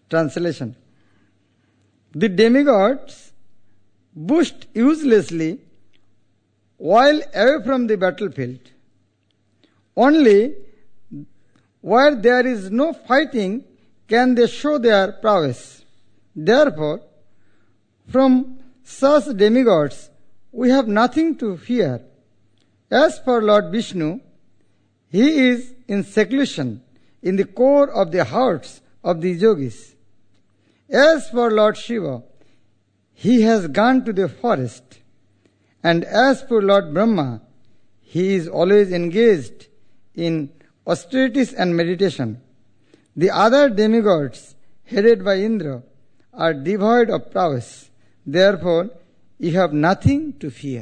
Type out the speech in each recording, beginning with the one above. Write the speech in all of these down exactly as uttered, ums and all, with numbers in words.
Translation. The demigods boast uselessly while away from the battlefield. Only where there is no fighting can they show their prowess. Therefore, from such demigods we have nothing to fear. As for Lord Vishnu, he is in seclusion in the core of the hearts of the yogis. As for Lord Shiva, he has gone to the forest. And as for Lord Brahma, he is always engaged in austerities and meditation. The other demigods, headed by Indra, are devoid of prowess. Therefore, you have nothing to fear.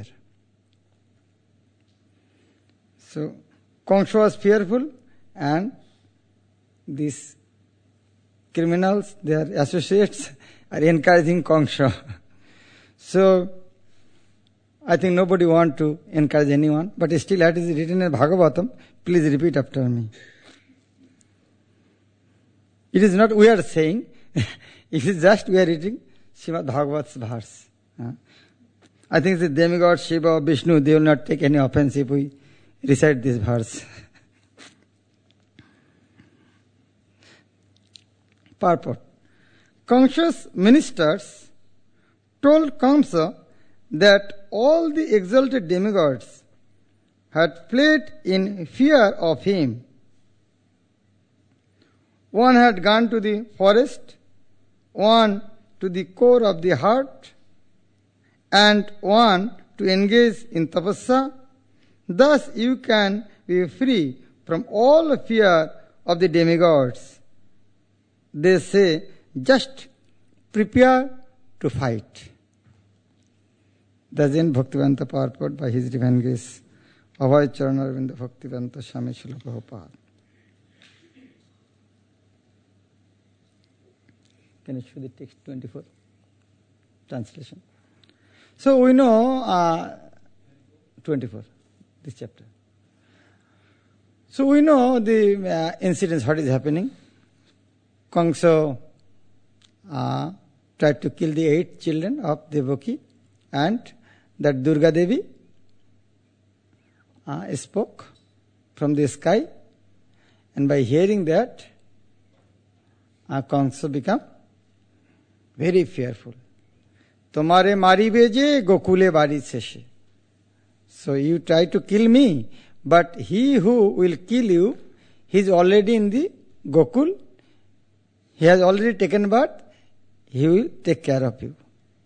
So, Kamsa was fearful, and these criminals, their associates, are encouraging Kamsa. So, I think nobody wants to encourage anyone, but still that is written in Bhagavatam. Please repeat after me. It is not we are saying, it is just we are reading Srimad Bhagavat's verse. Uh, I think the demigod Shiva or Vishnu, they will not take any offense if we recite this verse. Purport. Kamsa's ministers told Kamsa that all the exalted demigods had fled in fear of him. One had gone to the forest, one to the core of the heart, and one to engage in tapasya. Thus you can be free from all fear of the demigods. They say, just prepare to fight. The Jain Bhaktivedanta purport by His Divine Grace, Abhay Charan Arvinda Bhaktivedanta Swami Srila Prabhupada. Can you show the text twenty-four? Translation. So we know uh, twenty-four, this chapter. So we know the uh, incidents, what is happening. Kamsa uh, tried to kill the eight children of Devaki, and that Durga Devi uh, spoke from the sky, and by hearing that, uh, Kamsa became very fearful. Tomare maribe je gokule bari seshe. So you try to kill me, but he who will kill you, he is already in the Gokul. He has already taken birth. He will take care of you.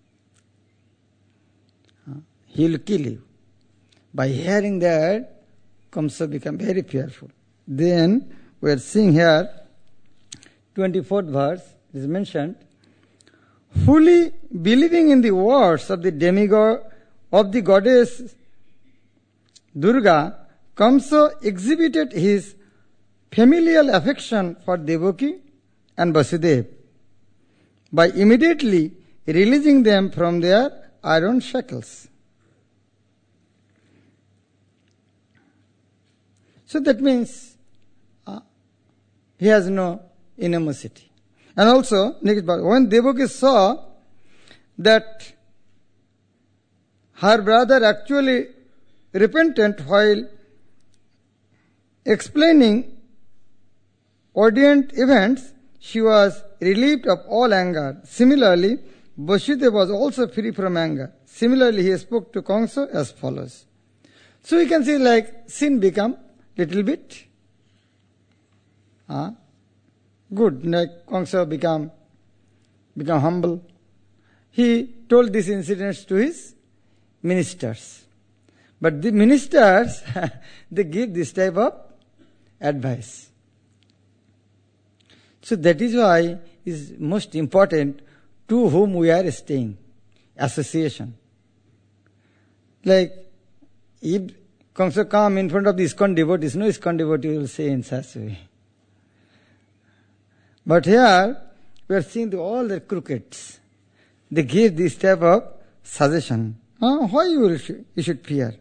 He will kill you. By hearing that, Kamsa became very fearful. Then we are seeing here, twenty-fourth verse is mentioned. Fully believing in the words of the demigod, of the goddess Durga, Kamsa exhibited his familial affection for Devaki and Vasudeva by immediately releasing them from their iron shackles. So that means uh, he has no animosity. And also, next part, when Devaki saw that her brother actually repentant while explaining ordained events, she was relieved of all anger. Similarly, Vasudeva was also free from anger. Similarly, he spoke to Kamsa as follows. So you can see like sin become little bit uh, good. Like Kamsa become, become humble. He told these incidents to his ministers. But the ministers, they give this type of advice. So that is why it is most important to whom we are staying. Association. Like, if Kamsa come in front of the ISKCON devotees, no ISKCON devotee will say in such a way. But here, we are seeing the, all the crookeds. They give this type of suggestion. Uh, why you, will, you should fear?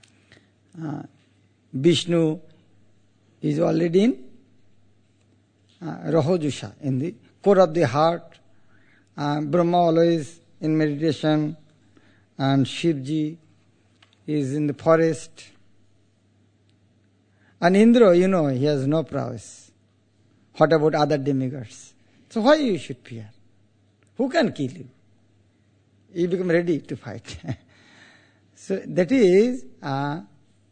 Uh, Vishnu is already in uh, Rahojusha, in the core of the heart. Uh, Brahma always in meditation, and Shivji is in the forest. And Indra, you know, he has no prowess. What about other demigods? So why you should fear? Who can kill you? You become ready to fight. So that is uh,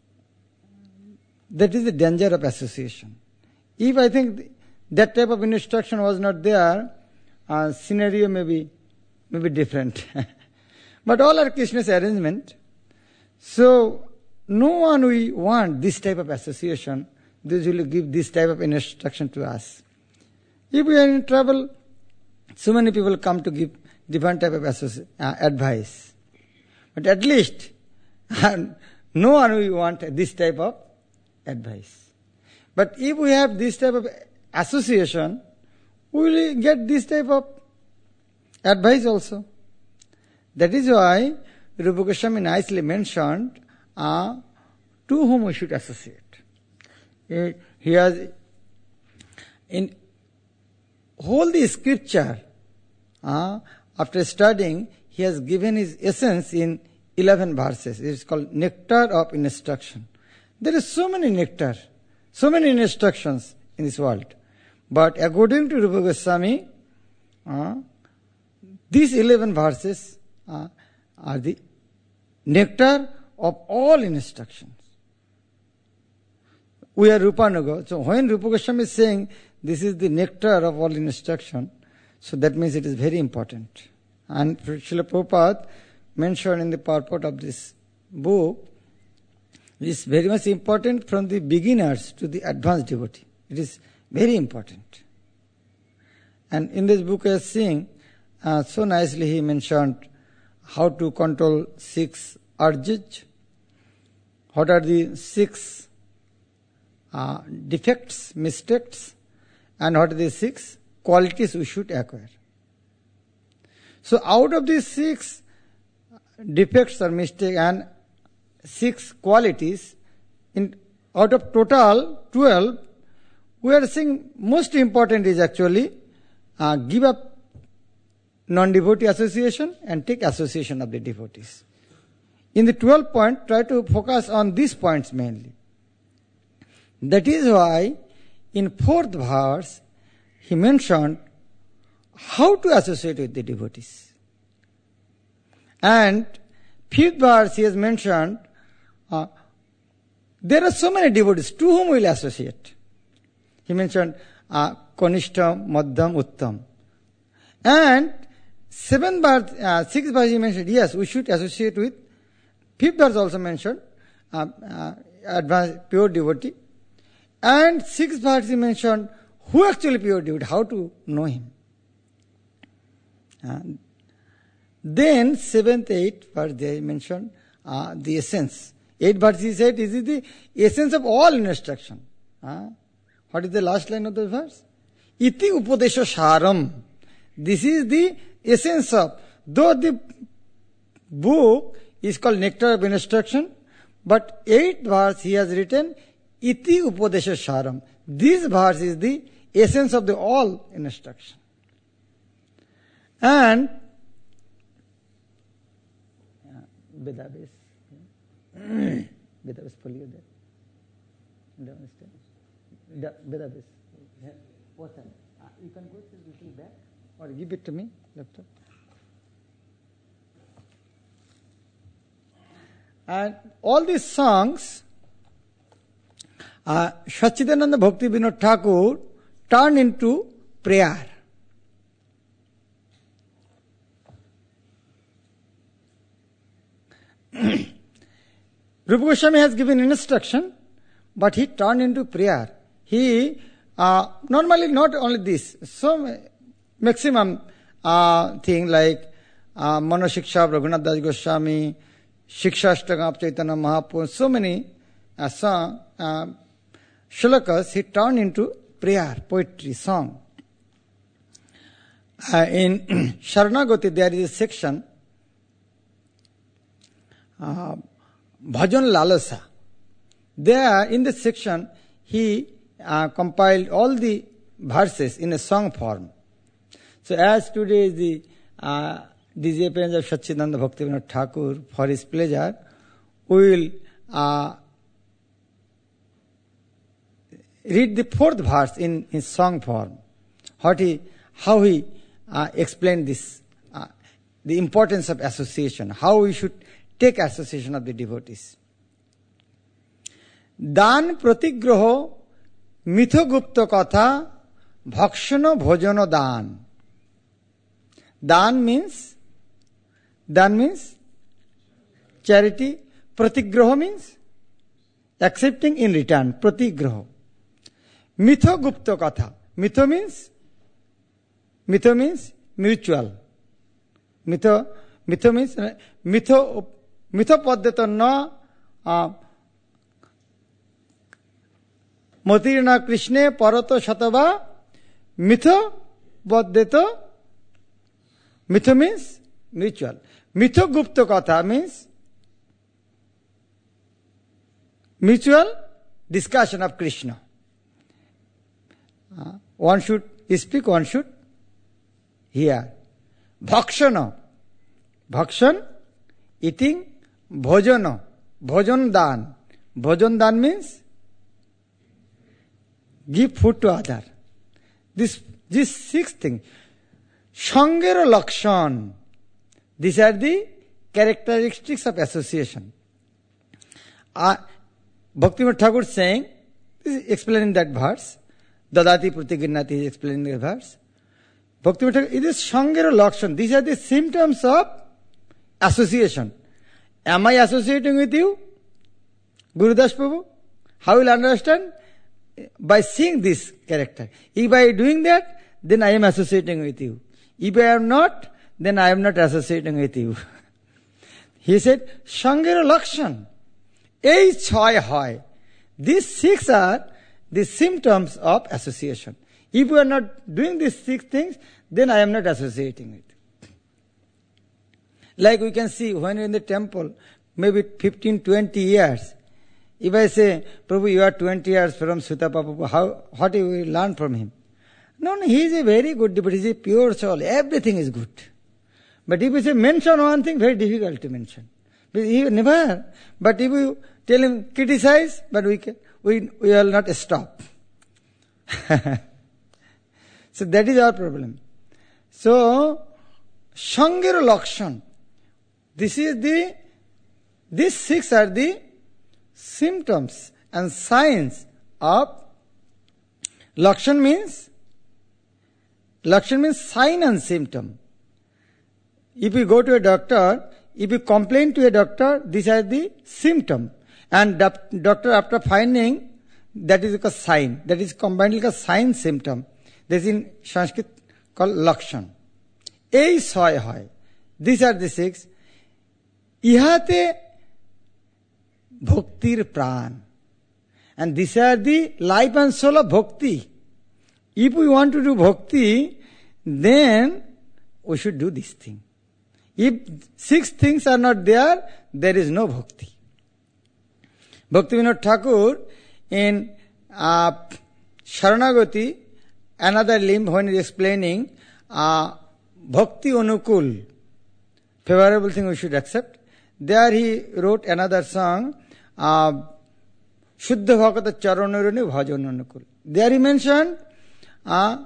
that is the danger of association. If I think that type of instruction was not there, uh, scenario may be, may be different. But all are Krishna's arrangement. So no one we want this type of association. They will give this type of instruction to us. If we are in trouble, so many people come to give different type of associ- uh, advice. But at least no one we want this type of advice. But if we have this type of association, we will get this type of advice also. That is why Rupa Goswami nicely mentioned uh, to whom we should associate. He, he has, in whole the scripture, uh, after studying, he has given his essence in eleven verses. It is called nectar of instruction. There is so many nectar, so many instructions in this world. But according to Rupa Goswami, uh, these eleven verses uh, are the nectar of all instructions. We are Rupanuga. So when Rupa Goswami is saying this is the nectar of all instruction, so that means it is very important. And Srila Prabhupada mentioned in the purport of this book, it is very much important from the beginners to the advanced devotee. It is very important. And in this book I was seeing, uh, so nicely he mentioned how to control six urges, what are the six uh, defects, mistakes, and what are the six qualities we should acquire. So out of these six defects or mistakes and six qualities, in out of total twelve, we are saying most important is actually uh, give up non-devotee association and take association of the devotees. In the twelve point, try to focus on these points mainly. That is why in fourth verse, he mentioned how to associate with the devotees. And fifth verse, he has mentioned uh, there are so many devotees to whom we will associate. He mentioned uh, Kanishtam, Madhyam, Uttam. And seventh verse, uh, sixth verse, he mentioned yes, we should associate with. Fifth verse also mentioned uh, uh, advanced pure devotee. And sixth verse, he mentioned who actually pure devotee, how to know him. Uh, then seventh, eighth verse, they mentioned uh, the essence. Eighth verse, he said, this is the essence of all instruction. Uh, what is the last line of the verse? Iti upadesha saram. This is the essence of, though the book is called Nectar of Instruction, but eighth verse he has written, Iti upadesha saram. This verse is the essence of the all instruction. And Vedabes, Vedabes folio there. Do you understand? Vedabes. What's that? Uh, you can go to the little back or give it to me, laptop. And all these songs, uh, Sachidananda Bhakti Vinod Thakur turned into prayer. Rupa Goswami has given instruction, but he turned into prayer. He, uh, normally not only this, so maximum uh, thing like uh, Mano Shiksha, Raghunath Das Goswami, Shiksha Ashtagam of Chaitanya Mahaprabhu, so many uh, song, uh, shlokas, he turned into prayer, poetry, song. Uh, in Sharanagati there is a section, uh, Bhajan Lalasa. There, in this section, he uh, compiled all the verses in a song form. So as today is the uh, D J appearance of Satchidananda Bhaktivinoda Thakur, for his pleasure, we will uh, read the fourth verse in, in song form. What he, how he uh, explained this, uh, the importance of association, how we should take association of the devotees. Dan pratigraho mithogupta katha bhakshana bhojana dan. Dan means, dan means charity. Pratigraha means accepting in return. Pratigraha. Mithogupta katha. Mitho means, mitho means mutual. Mitho, mitho means, mitho, mitho paddhata na uh, motirna krishne parato shatava mitho paddhata. Mitho means mutual. Mitho gupta katha means mutual discussion of Krishna. Uh, one should speak, one should hear. Bhakshana. Bhakshan, eating. Bhojana. Bhojan dan. Bhojan dan means give food to other. This, this six things. Shangera Lakshan. These are the characteristics of association. Uh, Bhaktivinoda Thakur is saying, this is explaining that verse. Dadati Pratiginnati is explaining the verse. Bhaktivinoda Thakur, it is Shangera Lakshan. These are the symptoms of association. Am I associating with you? Gurudas Prabhu? How will I understand? By seeing this character. If I am doing that, then I am associating with you. If I am not, then I am not associating with you. He said, Shangera Lakshan. Ei chai hai. These six are the symptoms of association. If we are not doing these six things, then I am not associating with you. Like we can see when we are in the temple, maybe fifteen, twenty years. If I say, Prabhu, you are twenty years from Sutta Prabhu, how, what do we learn from him? No, no, he is a very good devotee. He is a pure soul. Everything is good. But if you say mention one thing, very difficult to mention. He never. But if you tell him criticize, but we can, we we will not stop. So that is our problem. So Shangera Lakshan. This is the. These six are the symptoms and signs of. Lakshan means. Lakshan means sign and symptom. If you go to a doctor, if you complain to a doctor, these are the symptom. And doctor, after finding, that is a sign. That is combined like a sign symptom. This is in Sanskrit called Lakshan. Ei soy hoy. These are the six. Ihate bhaktir pran. And these are the life and soul of bhakti. If we want to do bhakti, then we should do this thing. If six things are not there, there is no bhakti. Bhaktivinoda Thakur in uh, Sharanagati, another limb, when he is explaining uh, bhakti anukul, favorable thing we should accept, there he wrote another song, uh, Shuddha Bhakata Charanurani Bhajan Anukul. There he mentioned uh,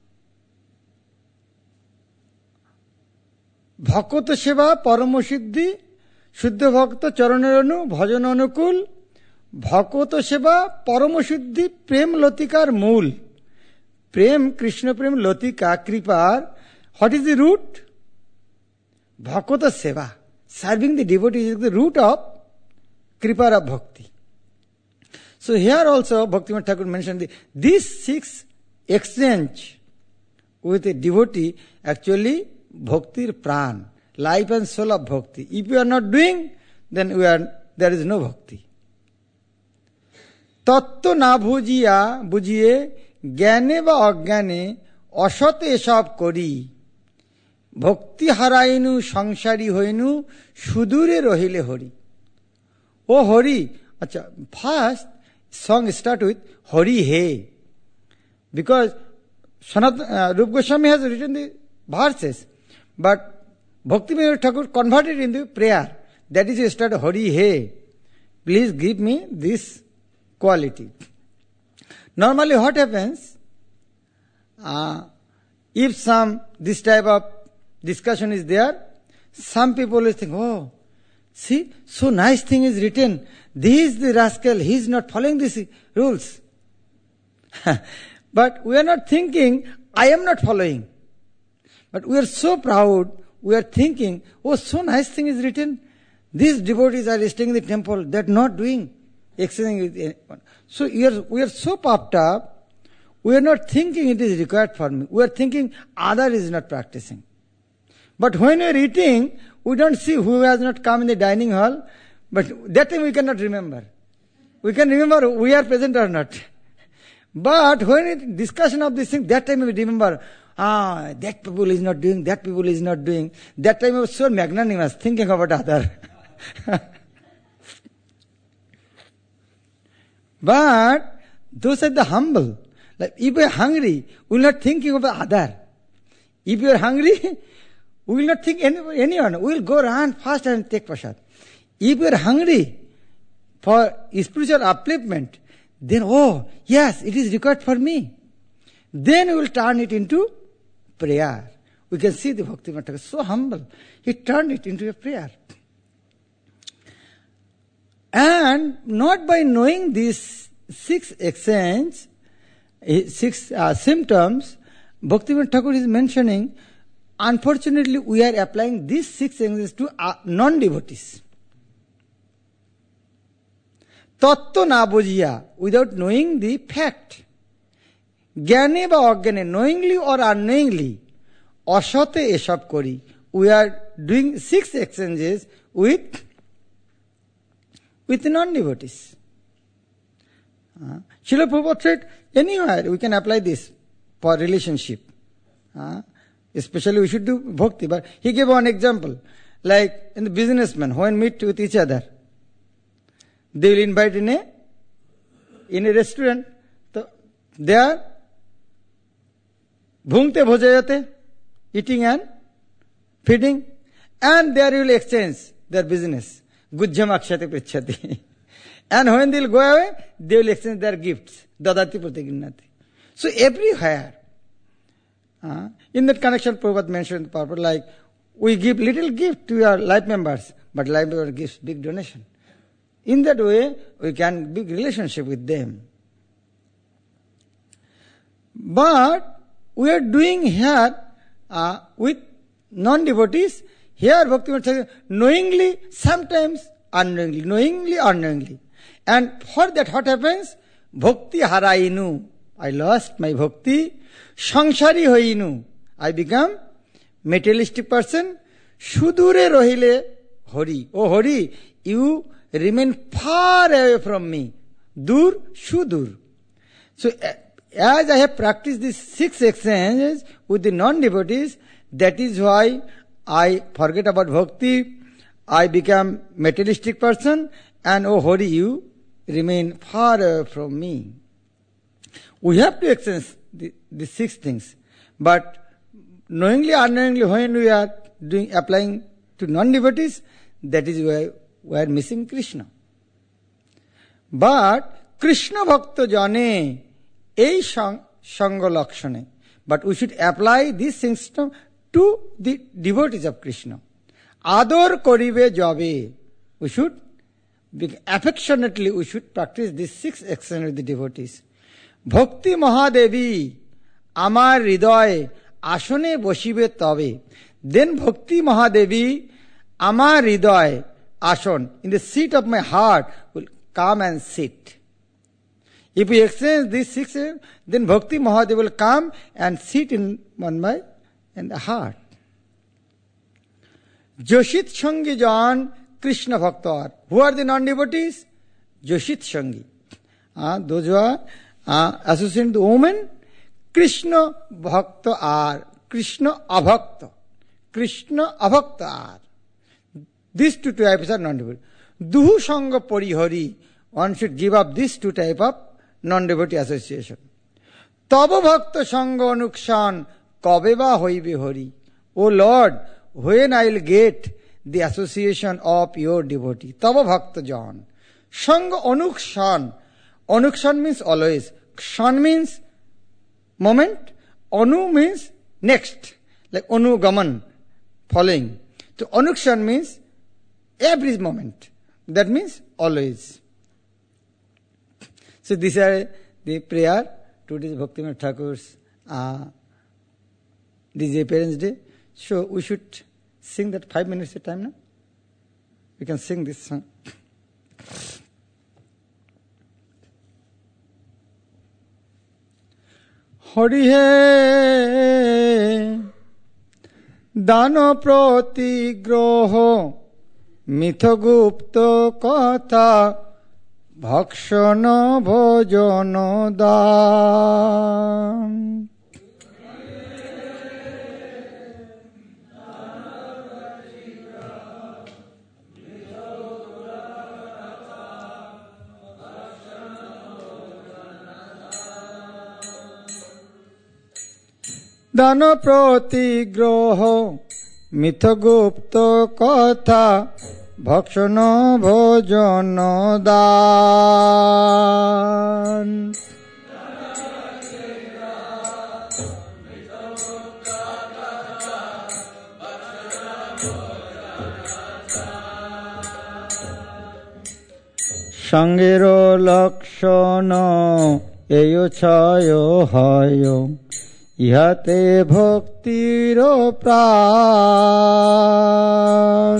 Bhakata Seva Paramasiddhi Shuddha Bhakta Charanuranu Bhajan Anukul Bhakata Seva Paramasiddhi Prem Latikar Mool. Prem, Krishna Prem Latika, Kripar. What is the root? Bhakata Seva. Serving the devotee is the root of Kripara Bhakti. So here also Bhaktivinoda Thakur mentioned the, these six exchange with a devotee actually bhaktir pran, life and soul of bhakti. If we are not doing, then we are there is no bhakti. Tattva na bhujiya bujiye জ্ঞানে বা অজ্ঞানে অসতে এসব করি ভক্তি হারাইনু সংসারী হইনু সুদূরে রহিলে হরি. ও হরি, আচ্ছা, first song start with Hari He. Because Sanat, uh, Rupa Goswami has written the verses, but Bhaktivinoda Thakur converted into prayer. That is, he started, Hari He, please give me this quality. Normally what happens, uh, if some, this type of discussion is there, some people will think, oh, see, so nice thing is written. This is the rascal, he is not following these rules. But we are not thinking, I am not following. But we are so proud, we are thinking, oh, so nice thing is written. These devotees are staying in the temple, they are not doing, exchanging with anyone. So we are, we are so puffed up, we are not thinking it is required for me. We are thinking other is not practicing. But when we are eating, we don't see who has not come in the dining hall, but that time we cannot remember. We can remember we are present or not. But when it discussion of this thing, that time we remember, ah, that people is not doing, that people is not doing. That time I was so magnanimous, thinking about other. But those are the humble. Like if we are hungry, we will not thinking of the other. If you are hungry, we will not think any, anyone. We will go run fast and take prasad. If you are hungry for spiritual upliftment, then, oh, yes, it is required for me. Then we will turn it into prayer. We can see the Bhaktivinoda Thakur so humble. He turned it into a prayer. And not by knowing these six exchange, six uh, symptoms, Bhaktivinoda Thakur is mentioning, unfortunately we are applying these six exchanges to uh, non-devotees. Tattva na bujiya, without knowing the fact. Gyane ba agyane, knowingly or unknowingly, asate esab kori. We are doing six exchanges with, with non-devotees. Uh, Srila Prabhupada said, anywhere we can apply this for relationship. Uh, especially we should do bhakti. But he gave one example. Like in the businessmen, when meet with each other, they will invite in a, in a restaurant. So they are bhungte bhojayate, eating and feeding, and there you will exchange their business. Gujjam akshate prichhati. And when they will go away, they will exchange their gifts. Dadati pratiginnati. So everywhere, uh, in that connection, Prabhupada mentioned the purpose, like, we give little gift to our life members, but life member gives big donation. In that way, we can big relationship with them. But we are doing here uh, with non-devotees. Here, Bhaktivinoda Thakur, knowingly, sometimes unknowingly, knowingly, unknowingly. And for that, what happens? Bhakti harainu. I lost my bhakti. Sangsari hoinu. I become materialistic person. Sudure rohile Hari. Oh Hari, you remain far away from me. Dur, Sudur. So, as I have practiced these six exchanges with the non-devotees, that is why I forget about bhakti, I become materialistic person, and oh Hari, you remain far away from me. We have to exchange the, the six things. But knowingly or unknowingly, when we are doing applying to non-devotees, that is why we are missing Krishna. But Krishna Bhakta Jane, ei Sangha Lakshane. But we should apply this system to the devotees of Krishna. Ador koribe jabe. We should, affectionately, we should practice these six actions with the devotees. Bhakti Mahadevi, Amar Hridoy, Ashone Boshibe Tabe. Then Bhakti Mahadevi, Amar Hridoy, Ashon, in the seat of my heart, will come and sit. If we exchange these six, then Bhakti Mahadev will come and sit in on my in the heart. Joshit Shangi Jan Krishna Bhakta. Who are the non-devotees? Joshit Shangi. Uh, those who are uh, associated with the woman, Krishna Bhakta are. Krishna Abhakta. Krishna Abhakta are. These two types are non-devotee. Duhu Sangha Parihari. One should give up these two types of non-devotee association. তব ভক্ত সঙ্গ অনুক্ষণ কবে বা হইবে Hari. Oh lord, when I will get the association of your devotee. তব ভক্ত জন সঙ্গ অনুক্ষণ, অনুক্ষণ means always, kshan means moment, anu means next, like anugaman, following. So anukshan means every moment, that means always. So these are the prayer today's Bhaktivinoda Thakur's uh, this is a Parents' Day, so we should sing that five minutes at a time now. We can sing this song. Hari হে দান প্রতিগ্রহ মিথগুপ্ত কথা ভক্ষণ ভোজন দান। দান প্রতিগ্রহ মিথগুপ্ত কথা ভক্ষণ ভোজন দান। সঙ্গের লক্ষণ এই ছয় হয়, ইহাতে ভক্তির প্রাণ।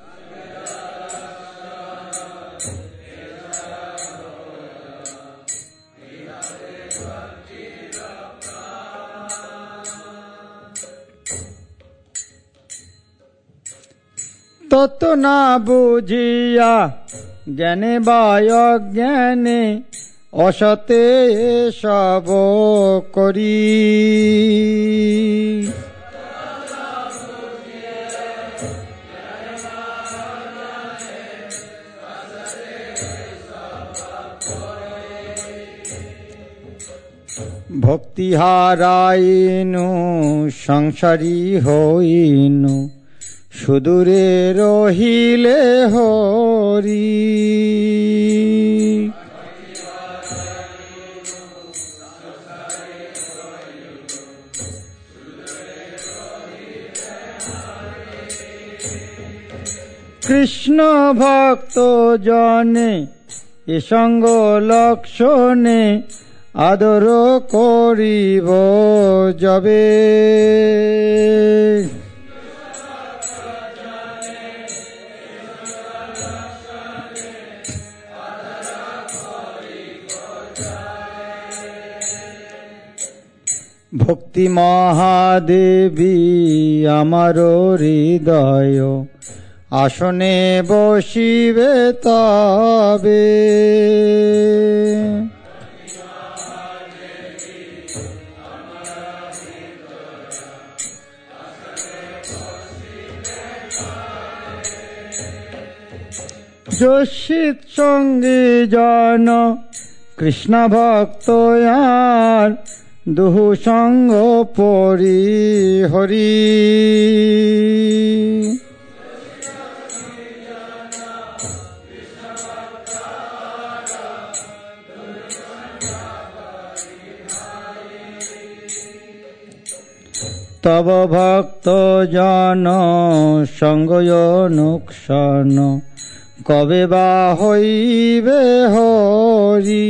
তত না বুঝিয়া জ্ঞানে বা অজ্ঞানে অসতে সব করি। ভক্তি হারাইনু সংসারী হইনু, সুদূরে রহিলে হরি। কৃষ্ণ ভক্ত জনে এ সঙ্গ লক্ষণে আদর করিব যবে। ভক্তি মহাদেবী আমার হৃদয়, আসনে বসিবে তবে। যোশিত সঙ্গী জন কৃষ্ণ ভক্ত আর, দুহু সঙ্গ পরি হরি। তব ভক্ত জন সঙ্গ অনুক্ষণ কবে বা হইবে হরি।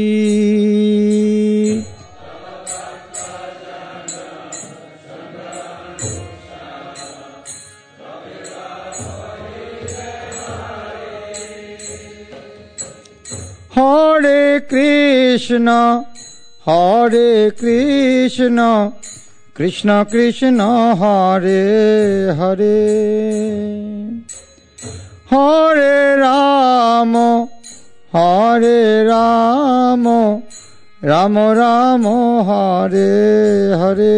হরে কৃষ্ণ হরে কৃষ্ণ কৃষ্ণ কৃষ্ণ হরে হরে, হরে রাম হরে রাম রাম রাম হরে হরে।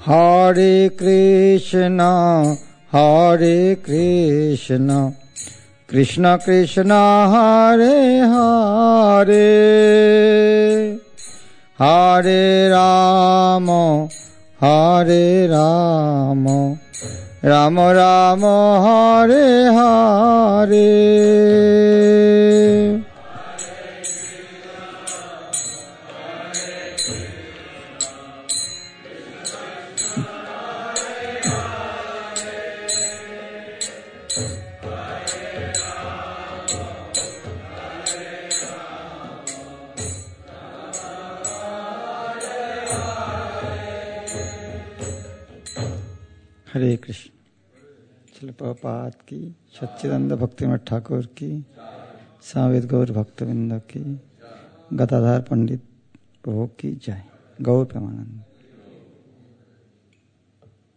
हरे कृष्णा हरे कृष्णा कृष्ण कृष्ण हरे हरे हरे राम हरे राम राम राम हरे हरे। हरे कृष्ण। श्रील प्रभुपाद की, सच्चिदानंद भक्तिमठ ठाकुर की, सावेद गौर भक्तवृंद की, गदाधर पंडित प्रभु की जय। गौर प्रेमानंद।